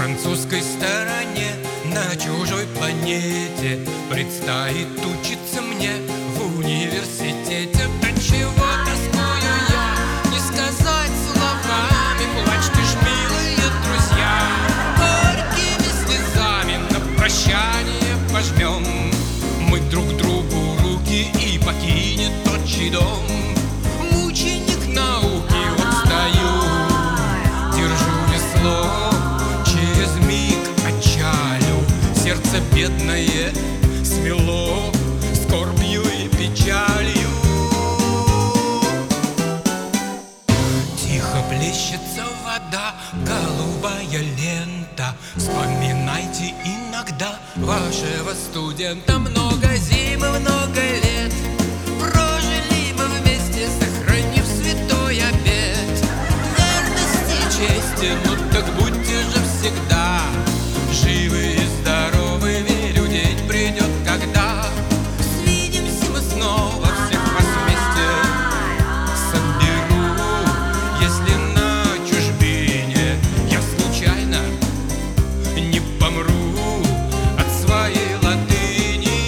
французской стороне, на чужой планете предстоит учиться мне в университете. От чего тоскую я, не сказать словами. Плачьте ж, милые друзья, горькими слезами на прощание пожмем мы друг другу руки, и покинет отчий дом мученик науки. Вот стою, держу весло, через миг отчалю. Сердце бедное смело скорбью и печалью. Тихо плещется вода, голубая лента. Вспоминайте иногда вашего студента. Много зим и много лет прожили мы вместе, сохранив святой обет верности и чести. Ну так будьте же всегда живы и здоровы, ведь придет когда свидимся мы снова. Всех вас вместе соберу, если на чужбине я случайно не помру от своей латыни.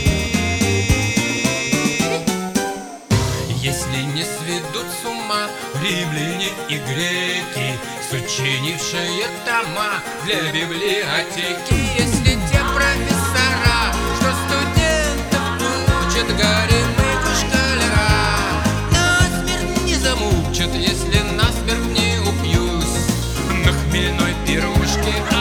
Если не сведут с ума римляне и греки, сочинившие тома для библиотеки. Если те профессора, что студентов учат, горемыку школяра насмерть не замучат, если насмерть не упьюсь на хмельной пирушке.